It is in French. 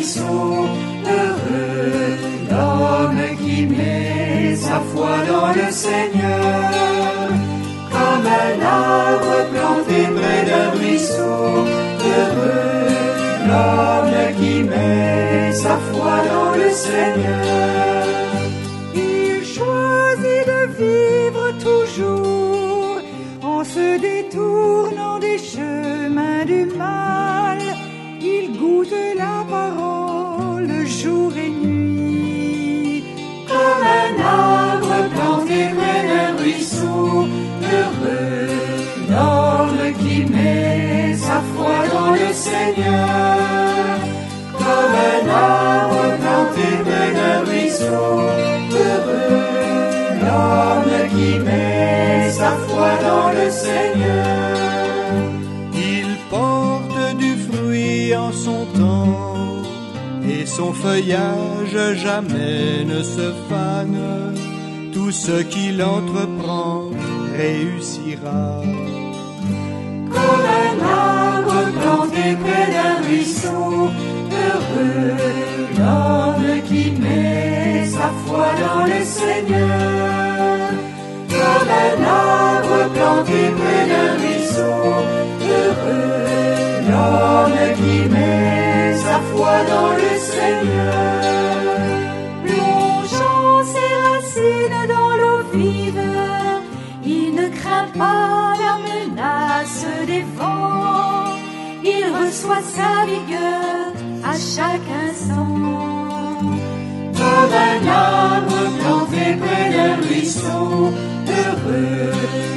ruisseau. Heureux l'homme qui met sa foi dans le Seigneur, comme un arbre planté près d'un ruisseau. Heureux l'homme qui met sa foi dans le Seigneur. Il choisit de vivre toujours en se détournant des chemins du mal. Il goûte la parole jour et nuit. Comme un arbre planté près d'un ruisseau. Heureux l'homme qui met sa foi dans le Seigneur, comme un arbre planté près d'un ruisseau. Heureux l'homme qui met sa foi dans le Seigneur. Il porte du fruit en son temps, et son feuillage jamais ne se fane. Tout ce qu'il entreprend réussira. Comme un arbre planté près d'un ruisseau. Heureux l'homme qui met sa foi dans le Seigneur, comme un arbre planté près d'un ruisseau. Heureux l'homme qui met sa foi dans le Seigneur. Plongeant ses racines dans l'eau vive, il ne craint pas la menace des vents. Il reçoit sa vigueur à chaque instant. Comme un arbre planté près d'un ruisseau. Heureux